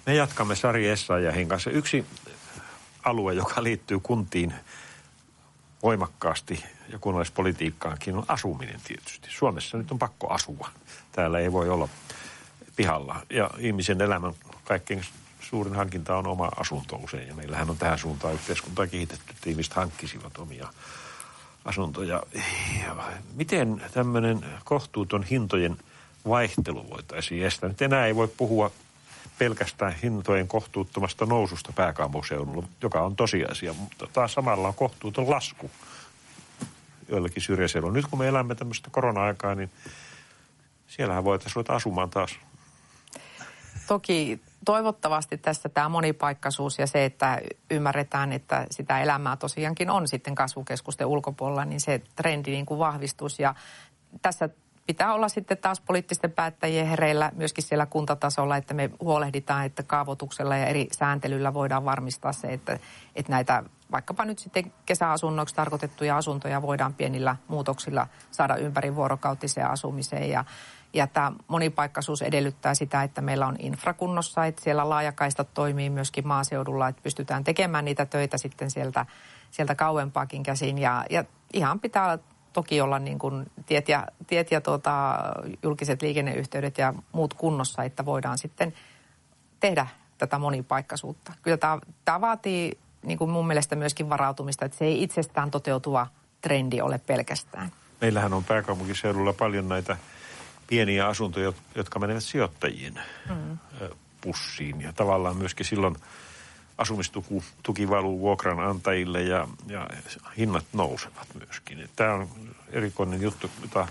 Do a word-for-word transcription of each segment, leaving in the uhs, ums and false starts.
Me jatkamme Sari Essayahin kanssa. Yksi alue, joka liittyy kuntiin voimakkaasti ja kunnallispolitiikkaankin, on asuminen tietysti. Suomessa nyt on pakko asua. Täällä ei voi olla pihalla. Ja ihmisen elämän kaikkein suurin hankinta on oma asunto usein. Ja meillähän on tähän suuntaan yhteiskuntaa kehitetty, että ihmiset hankkisivat omia asuntoja. Ja miten tämmöinen kohtuuton hintojen vaihtelu voitaisiin estää? Nyt enää ei voi puhua pelkästään hintojen kohtuuttomasta noususta pääkaupunkiseudulla, joka on tosiasia, mutta taas samalla on kohtuuton lasku joillakin syrjäseudulla. Nyt kun me elämme tämmöistä korona-aikaa, niin siellähän voitaisiin ruveta asumaan taas. Toki toivottavasti tässä tämä monipaikkaisuus ja se, että ymmärretään, että sitä elämää tosiaankin on sitten kasvukeskusten ulkopuolella, niin se trendi niin kuin vahvistus. Ja tässä pitää olla sitten taas poliittisten päättäjien hereillä myöskin siellä kuntatasolla, että me huolehditaan, että kaavoituksella ja eri sääntelyllä voidaan varmistaa se, että, että näitä vaikkapa nyt sitten kesäasunnoiksi tarkoitettuja asuntoja voidaan pienillä muutoksilla saada ympärivuorokautiseen asumiseen. Ja, ja tämä monipaikkaisuus edellyttää sitä, että meillä on infrakunnossa, että siellä laajakaistat toimii myöskin maaseudulla, että pystytään tekemään niitä töitä sitten sieltä, sieltä kauempaakin käsin. Ja, ja ihan pitää toki olla niin kuin tiet ja, tiet ja tuota, julkiset liikenneyhteydet ja muut kunnossa, että voidaan sitten tehdä tätä monipaikkaisuutta. Kyllä tämä, tämä vaatii niin kuin mun mielestä myöskin varautumista, että se ei itsestään toteutuva trendi ole pelkästään. Meillähän on pääkaupunkiseudulla paljon näitä pieniä asuntoja, jotka menevät sijoittajien mm. pussiin. Ja tavallaan myöskin silloin asumistuki valuu vuokranantajille ja, ja hinnat nousevat myöskin. Tämä on erikoinen juttu, jota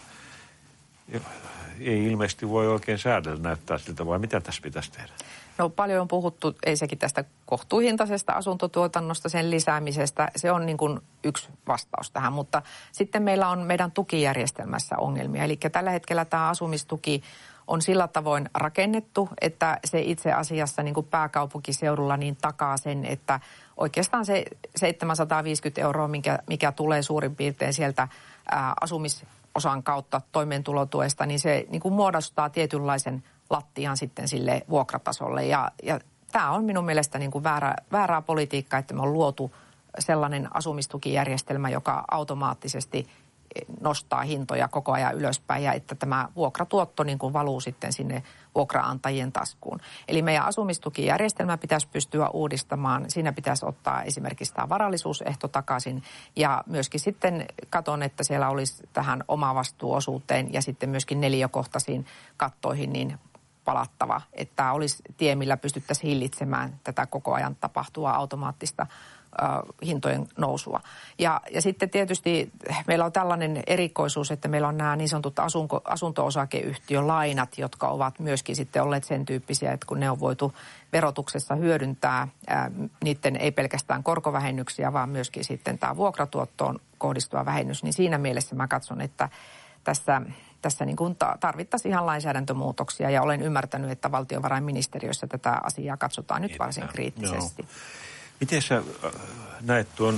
ei ilmeisesti voi oikein säädellä näyttää siltä, vai mitä tässä pitäisi tehdä? No paljon on puhuttu ensinnäkin tästä kohtuuhintaisesta asuntotuotannosta, sen lisäämisestä. Se on niin kuin yksi vastaus tähän, mutta sitten meillä on meidän tukijärjestelmässä ongelmia. Eli tällä hetkellä tämä asumistuki on sillä tavoin rakennettu, että se itse asiassa niin kuin pääkaupunkiseudulla niin takaa sen, että oikeastaan se seitsemänsataaviisikymmentä euroa, mikä, mikä tulee suurin piirtein sieltä ää, asumisosan kautta toimeentulotuesta, niin se niin kuin muodostaa tietynlaisen lattian sitten sille vuokratasolle. Ja, ja tämä on minun mielestä niin kuin väärä, väärää politiikkaa, että me on luotu sellainen asumistukijärjestelmä, joka automaattisesti nostaa hintoja koko ajan ylöspäin ja että tämä vuokratuotto niin kuin valuu sitten sinne vuokraantajien taskuun. Eli meidän asumistukijärjestelmä pitäisi pystyä uudistamaan. Siinä pitäisi ottaa esimerkiksi tämä varallisuusehto takaisin ja myöskin sitten katon, että siellä olisi tähän omavastuuosuuteen ja sitten myöskin neliökohtaisiin kattoihin niin palattava, että tämä olisi tie, millä pystyttäisiin hillitsemään tätä koko ajan tapahtuvaa automaattista hintojen nousua. Ja, ja sitten tietysti meillä on tällainen erikoisuus, että meillä on nämä niin sanotut asunko, asunto-osakeyhtiölainat, jotka ovat myöskin sitten olleet sen tyyppisiä, että kun ne on voitu verotuksessa hyödyntää, ää, niiden ei pelkästään korkovähennyksiä, vaan myöskin sitten tämä vuokratuottoon kohdistuva vähennys, niin siinä mielessä mä katson, että tässä Tässä niin kuin tarvittaisiin ihan lainsäädäntömuutoksia ja olen ymmärtänyt, että valtiovarainministeriössä tätä asiaa katsotaan nyt varsin kriittisesti. No. Miten sä näet tuon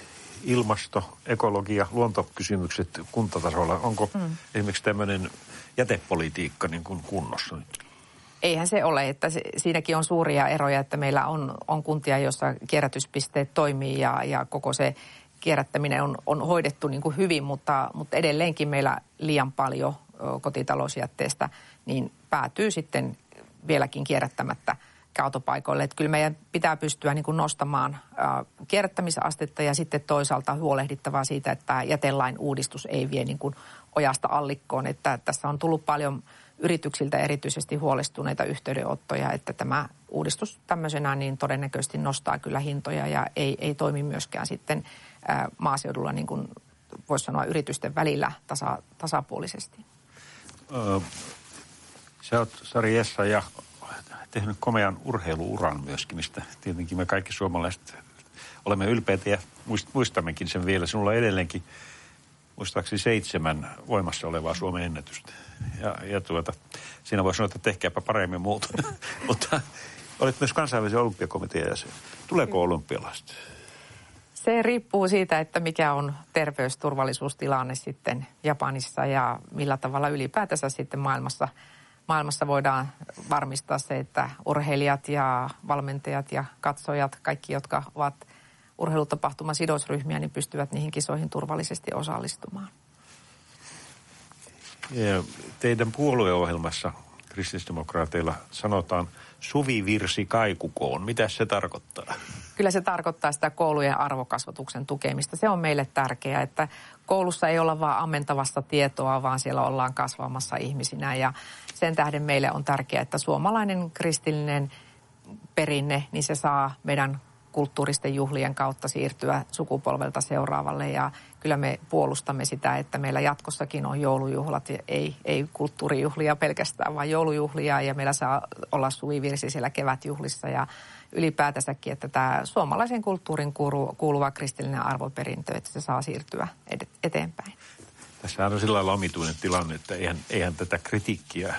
ilmasto, ekologia, luontokysymykset kuntatasolla? Onko hmm. esimerkiksi tämmöinen jätepolitiikka niin kuin kunnossa nyt? Eihän se ole, että se, siinäkin on suuria eroja, että meillä on, on kuntia, joissa kierrätyspisteet toimii ja, ja koko se kierrättäminen on, on hoidettu niin kuin hyvin, mutta, mutta edelleenkin meillä liian paljon kotitalousjätteestä niin päätyy sitten vieläkin kierrättämättä kaatopaikoille. Että kyllä meidän pitää pystyä niin kuin nostamaan ä, kierrättämisastetta ja sitten toisaalta huolehdittavaa siitä, että jätelain uudistus ei vie niin kuin ojasta allikkoon. Että tässä on tullut paljon yrityksiltä erityisesti huolestuneita yhteydenottoja, että tämä uudistus tämmöisenä niin todennäköisesti nostaa kyllä hintoja ja ei, ei toimi myöskään sitten ä, maaseudulla niin kuin voisi sanoa yritysten välillä tasa, tasapuolisesti. Öö, sä oot Sari Essayah tehnyt komean urheiluuran myöskin, mistä tietenkin me kaikki suomalaiset olemme ylpeitä ja muistammekin sen vielä. Sinulla on edelleenkin muistaakseni seitsemän voimassa olevaa Suomen ennätystä. Ja, ja tuota, siinä voi sanoa, että tehkääpä paremmin muuta. Mutta olet myös kansainvälisen olympiakomitean jäsen. Tuleeko olympialaiset? Se riippuu siitä, että mikä on terveysturvallisuustilanne sitten Japanissa ja millä tavalla ylipäätänsä sitten maailmassa maailmassa voidaan varmistaa se, että urheilijat ja valmentajat ja katsojat, kaikki, jotka ovat urheilutapahtuman sidosryhmiä, niin pystyvät niihin kisoihin turvallisesti osallistumaan. Ja teidän puolueohjelmassa kristillisdemokraateilla sanotaan suvivirsi kaikukoon. Mitä se tarkoittaa? Kyllä se tarkoittaa sitä koulujen arvokasvatuksen tukemista. Se on meille tärkeää, että koulussa ei olla vaan ammentavasta tietoa, vaan siellä ollaan kasvamassa ihmisinä. Ja sen tähden meille on tärkeää, että suomalainen kristillinen perinne, niin se saa meidän kulttuuristen juhlien kautta siirtyä sukupolvelta seuraavalle. Ja kyllä me puolustamme sitä, että meillä jatkossakin on joulujuhlat, ei, ei kulttuurijuhlia pelkästään, vaan joulujuhlia. Ja meillä saa olla suvivirsi siellä kevätjuhlissa ja ylipäätänsäkin, että tämä suomalaisen kulttuurin kuuluva kristillinen arvoperintö, että se saa siirtyä eteenpäin. Tässä on sillä lailla omituinen tilanne, että eihän, eihän tätä kritiikkiä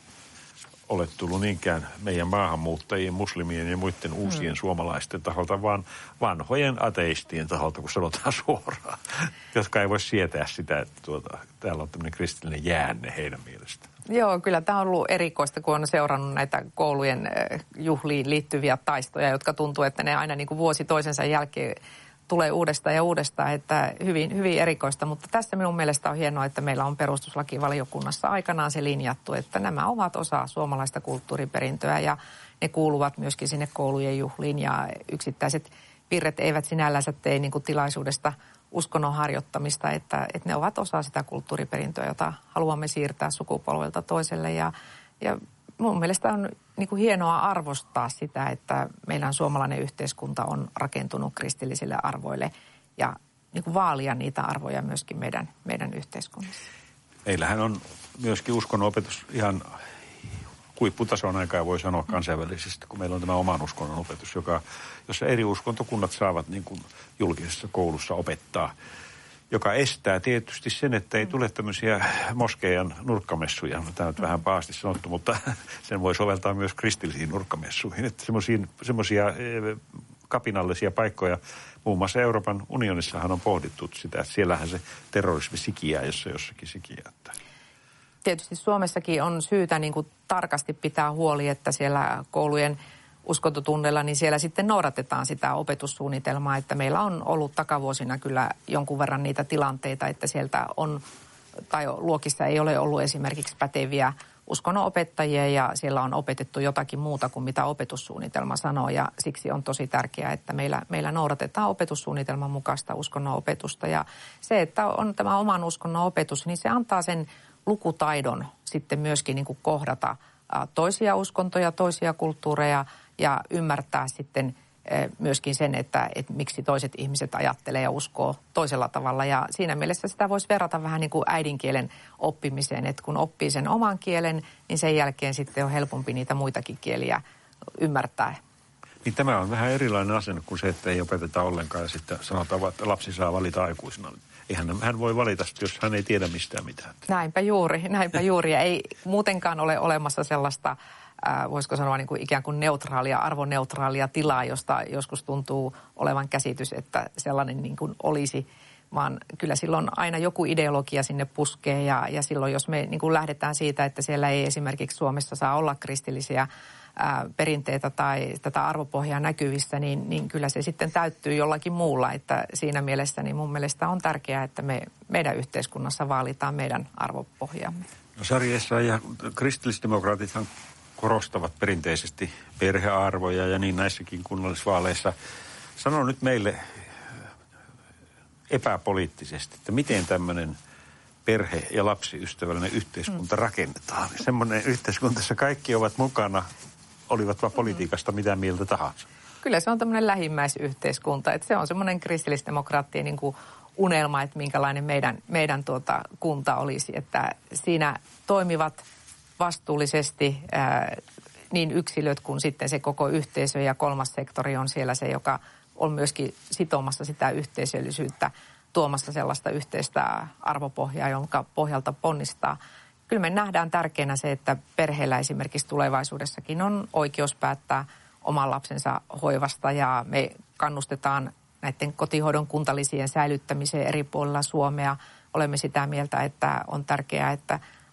ole tullut niinkään meidän maahanmuuttajien, muslimien ja muiden uusien hmm. suomalaisten taholta, vaan vanhojen ateistien taholta, kun sanotaan suoraan, jotka ei voi sietää sitä, että tuota, täällä on tämmöinen kristillinen jäänne heidän mielestään. Joo, kyllä tämä on ollut erikoista, kun on seurannut näitä koulujen juhliin liittyviä taistoja, jotka tuntuu, että ne aina niin kuin vuosi toisensa jälkeen tulee uudestaan ja uudestaan, että hyvin, hyvin erikoista. Mutta tässä minun mielestä on hienoa, että meillä on perustuslakivaliokunnassa aikanaan se linjattu, että nämä ovat osa suomalaista kulttuuriperintöä ja ne kuuluvat myöskin sinne koulujen juhliin ja yksittäiset virret eivät sinällänsä tee niin kuin tilaisuudesta uskonnon harjoittamista, että, että ne ovat osa sitä kulttuuriperintöä, jota haluamme siirtää sukupolvelta toiselle. Ja, ja mun mielestä on niin kuin hienoa arvostaa sitä, että meidän suomalainen yhteiskunta on rakentunut kristillisille arvoille ja niin kuin vaalia niitä arvoja myöskin meidän, meidän yhteiskunnassa. Meillähän on myöskin uskonnonopetus ihan huipputason aikaa, voi sanoa kansainvälisesti, kun meillä on tämä oman uskonnon opetus, joka, jossa eri uskontokunnat saavat niin kuin julkisessa koulussa opettaa, joka estää tietysti sen, että ei tule tämmöisiä moskeijan nurkkamessuja. Tämä on vähän pahasti sanottu, mutta sen voi soveltaa myös kristillisiin nurkkamessuihin. Että semmoisia kapinallisia paikkoja, muun muassa Euroopan unionissahan on pohdittu sitä, että siellähän se terrorismi sikiää, jos se jossakin sikiää. Tietysti Suomessakin on syytä niin kuin tarkasti pitää huoli, että siellä koulujen uskontotunneilla, niin siellä sitten noudatetaan sitä opetussuunnitelmaa, että meillä on ollut takavuosina kyllä jonkun verran niitä tilanteita, että sieltä on, tai luokissa ei ole ollut esimerkiksi päteviä uskonnonopettajia ja siellä on opetettu jotakin muuta kuin mitä opetussuunnitelma sanoo ja siksi on tosi tärkeää, että meillä, meillä noudatetaan opetussuunnitelman mukaista uskonnonopetusta ja se, että on tämä oman uskonnon opetus, niin se antaa sen lukutaidon sitten myöskin niin kuin kohdata toisia uskontoja, toisia kulttuureja ja ymmärtää sitten myöskin sen, että, että miksi toiset ihmiset ajattelee ja uskoo toisella tavalla. Ja siinä mielessä sitä voisi verrata vähän niin kuin äidinkielen oppimiseen, että kun oppii sen oman kielen, niin sen jälkeen sitten on helpompi niitä muitakin kieliä ymmärtää. Niin tämä on vähän erilainen asenne kuin se, että ei opeteta ollenkaan ja sitten sanotaan, että lapsi saa valita aikuisena. Eihän hän voi valita, jos hän ei tiedä mistään mitään. Näinpä juuri, näinpä juuri. Ja ei muutenkaan ole olemassa sellaista, äh, voisiko sanoa niin kuin ikään kuin neutraalia, arvoneutraalia tilaa, josta joskus tuntuu olevan käsitys, että sellainen niin kuin olisi. Vaan kyllä silloin aina joku ideologia sinne puskee ja, ja silloin jos me niin kuin lähdetään siitä, että siellä ei esimerkiksi Suomessa saa olla kristillisiä ää, perinteitä tai tätä arvopohjaa näkyvissä, niin, niin kyllä se sitten täyttyy jollakin muulla. Että siinä mielessä niin mun mielestä on tärkeää, että me meidän yhteiskunnassa vaalitaan meidän arvopohjaamme. No Sari Essayah ja kristillisdemokraatithan korostavat perinteisesti perhearvoja ja niin näissäkin kunnallisvaaleissa. Sano nyt meille epäpoliittisesti, että miten tämmöinen perhe- ja lapsiystävällinen yhteiskunta mm. rakennetaan. Semmoinen yhteiskunta, jossa kaikki ovat mukana, olivatpa politiikasta mitä mieltä tahansa. Kyllä se on tämmöinen lähimmäisyhteiskunta, että se on semmoinen kristillisdemokraattien niin kuin unelma, että minkälainen meidän, meidän tuota kunta olisi, että siinä toimivat vastuullisesti ää, niin yksilöt kuin sitten se koko yhteisö ja kolmas sektori on siellä se, joka on myöskin sitomassa sitä yhteisöllisyyttä, tuomassa sellaista yhteistä arvopohjaa, jonka pohjalta ponnistaa. Kyllä me nähdään tärkeänä se, että perheellä esimerkiksi tulevaisuudessakin on oikeus päättää oman lapsensa hoivasta ja me kannustetaan näiden kotihoidon kuntalisien säilyttämiseen eri puolilla Suomea. Olemme sitä mieltä, että on tärkeää, että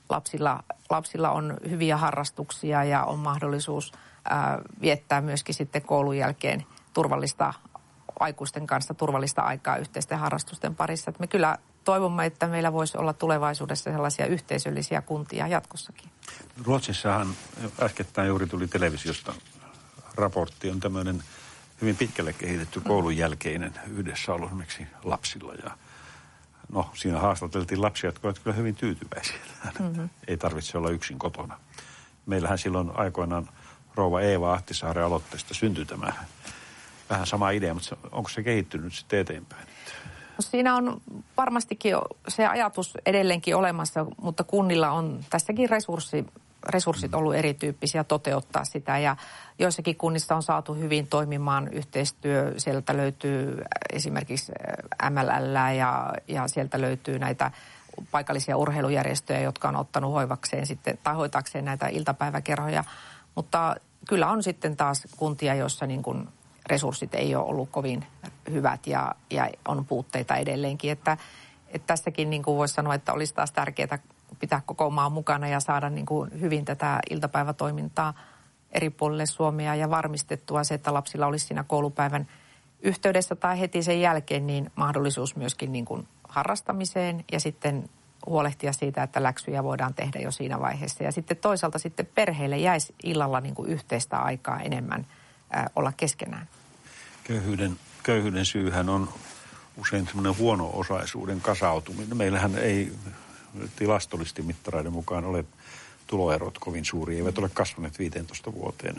lapsilla, lapsilla on hyviä harrastuksia ja on mahdollisuus ää, viettää myöskin sitten koulun jälkeen turvallista aikuisten kanssa turvallista aikaa yhteisten harrastusten parissa. Et me kyllä toivomme, että meillä voisi olla tulevaisuudessa sellaisia yhteisöllisiä kuntia jatkossakin. Ruotsissahan äskettäin juuri tuli televisiosta raportti, on tämmöinen hyvin pitkälle kehitetty koulun jälkeinen yhdessäolo esimerkiksi lapsilla. Ja no, siinä haastateltiin lapsia, jotka ovat kyllä hyvin tyytyväisiä. Mm-hmm. Ei tarvitse olla yksin kotona. Meillähän silloin aikoinaan rouva Eeva Ahtisaaren aloitteesta syntyi tämä vähän sama idea, mutta onko se kehittynyt sitten eteenpäin? No siinä on varmastikin se ajatus edelleenkin olemassa, mutta kunnilla on tässäkin resurssi, resurssit ollut erityyppisiä toteuttaa sitä. Ja joissakin kunnissa on saatu hyvin toimimaan yhteistyö. Sieltä löytyy esimerkiksi M L L ja, ja sieltä löytyy näitä paikallisia urheilujärjestöjä, jotka on ottanut hoivakseen sitten, tai hoitakseen näitä iltapäiväkerhoja. Mutta kyllä on sitten taas kuntia, joissa niin kuin resurssit ei ole ollut kovin hyvät ja, ja on puutteita edelleenkin. Että, että tässäkin niin kuin voisi sanoa, että olisi taas tärkeää pitää koko maan mukana ja saada niin kuin hyvin tätä iltapäivätoimintaa eri puolille Suomea ja varmistettua se, että lapsilla olisi siinä koulupäivän yhteydessä tai heti sen jälkeen niin mahdollisuus myöskin niin kuin harrastamiseen ja sitten huolehtia siitä, että läksyjä voidaan tehdä jo siinä vaiheessa. Ja sitten toisaalta sitten perheille jäisi illalla niin kuin yhteistä aikaa enemmän ää, olla keskenään. Köyhyyden, köyhyyden syyhän on usein semmoinen huono-osaisuuden kasautuminen. Meillähän ei tilastollisesti mittareiden mukaan ole tuloerot kovin suuria, eivät ole kasvaneet viiteentoista vuoteen.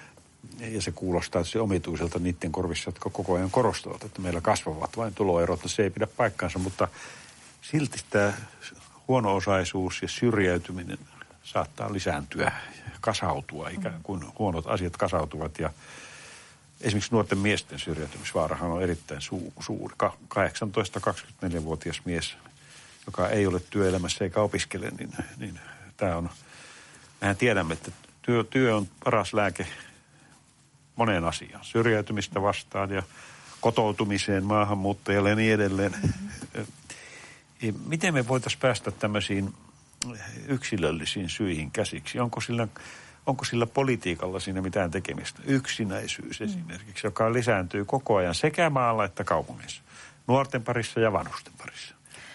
Ja se kuulostaa se omituiselta niiden korvissa, jotka koko ajan korostavat, että meillä kasvavat vain tuloerot. Se ei pidä paikkaansa, mutta silti tämä huono-osaisuus ja syrjäytyminen saattaa lisääntyä, kasautua, ikään kuin huonot asiat kasautuvat. Ja esimerkiksi nuorten miesten syrjäytymisvaarahan on erittäin su- suuri. kahdeksantoista-kaksikymmentäneljä-vuotias mies, joka ei ole työelämässä eikä opiskele, niin, niin tämä on, mehän tiedämme, että työ, työ on paras lääke moneen asiaan. Syrjäytymistä vastaan ja kotoutumiseen, maahanmuuttajalle ja niin edelleen. Mm-hmm. Miten me voitaisiin päästä tämmöisiin yksilöllisiin syihin käsiksi? Onko sillä, onko sillä politiikalla siinä mitään tekemistä? Yksinäisyys esimerkiksi, joka lisääntyy koko ajan sekä maalla että kaupungissa. Nuorten parissa ja vanhusten parissa.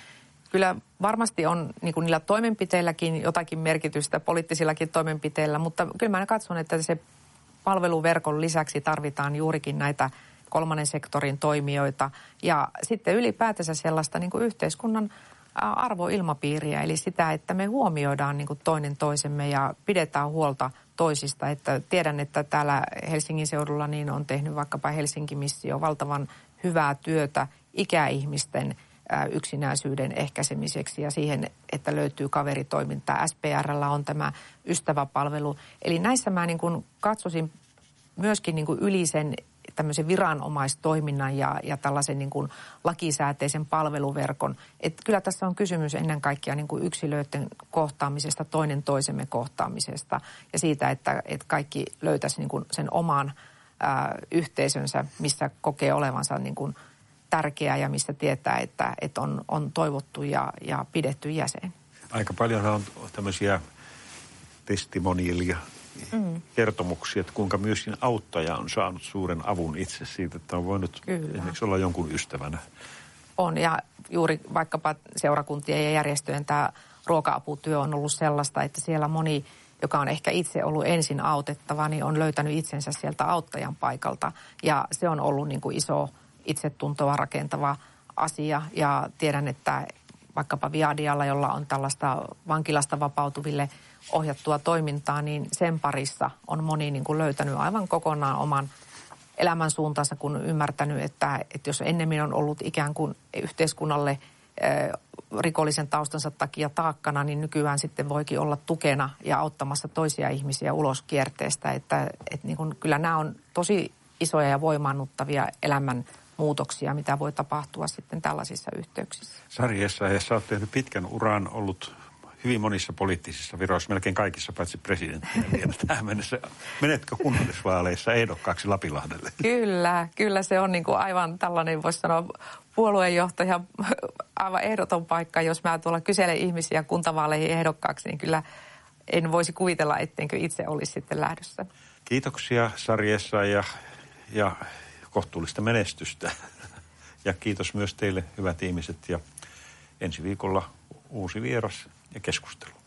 Kyllä varmasti on niin kuin niillä toimenpiteilläkin jotakin merkitystä, poliittisillakin toimenpiteillä, mutta kyllä mä katson, että se palveluverkon lisäksi tarvitaan juurikin näitä kolmannen sektorin toimijoita ja sitten ylipäätänsä sellaista niin kuin yhteiskunnan arvoilmapiiriä, eli sitä, että me huomioidaan niin kuin toinen toisemme ja pidetään huolta toisista. Että tiedän, että täällä Helsingin seudulla niin on tehnyt vaikkapa Helsinki-missio valtavan hyvää työtä ikäihmisten yksinäisyyden ehkäisemiseksi ja siihen, että löytyy kaveritoimintaa. S P R:llä on tämä ystäväpalvelu. Eli näissä mä niin kuin katsoisin myöskin niin kuin yli sen tämmöisen viranomaistoiminnan ja, ja tällaisen niin kuin lakisääteisen palveluverkon. Että kyllä tässä on kysymys ennen kaikkea niin kuin yksilöiden kohtaamisesta, toinen toisemme kohtaamisesta ja siitä, että, että kaikki löytäisi niin kuin sen oman ää, yhteisönsä, missä kokee olevansa niin kuin tärkeää ja missä tietää, että, että on, on toivottu ja, ja pidetty jäsen. Aika paljon on tämmöisiä testimonialia mm. kertomuksia, että kuinka myöskin auttaja on saanut suuren avun itse siitä, että on voinut Kyllä. esimerkiksi olla jonkun ystävänä. On ja juuri vaikkapa seurakuntien ja järjestöjen tämä ruoka-aputyö on ollut sellaista, että siellä moni, joka on ehkä itse ollut ensin autettava, niin on löytänyt itsensä sieltä auttajan paikalta ja se on ollut niin kuin iso itsetuntoa rakentava asia ja tiedän, että vaikkapa Viadialla, jolla on tällaista vankilasta vapautuville ohjattua toimintaa, niin sen parissa on moni niin kuin löytänyt aivan kokonaan oman elämän suuntaansa, kun ymmärtänyt, että, että jos ennemmin on ollut ikään kuin yhteiskunnalle rikollisen taustansa takia taakkana, niin nykyään sitten voikin olla tukena ja auttamassa toisia ihmisiä ulos kierteestä. Että, että niin kuin, kyllä nämä on tosi isoja ja voimaannuttavia elämän muutoksia, mitä voi tapahtua sitten tällaisissa yhteyksissä. Sari Essayah, sä oot tehnyt pitkän uran, ollut hyvin monissa poliittisissa viroissa, melkein kaikissa paitsi presidenttinä vielä tähän mennessä. Menetkö kunnallisvaaleissa ehdokkaaksi Lapilahdelle? Kyllä, kyllä se on niin kuin aivan tällainen, voisi sanoa, puolueenjohtaja aivan ehdoton paikka. Jos mä tuolla kyselen ihmisiä kuntavaaleihin ehdokkaaksi, niin kyllä en voisi kuvitella, ettenkö itse olisi sitten lähdössä. Kiitoksia Sari ja, ja kohtuullista menestystä. Ja kiitos myös teille, hyvät ihmiset. Ja ensi viikolla uusi vieras ja keskustelu.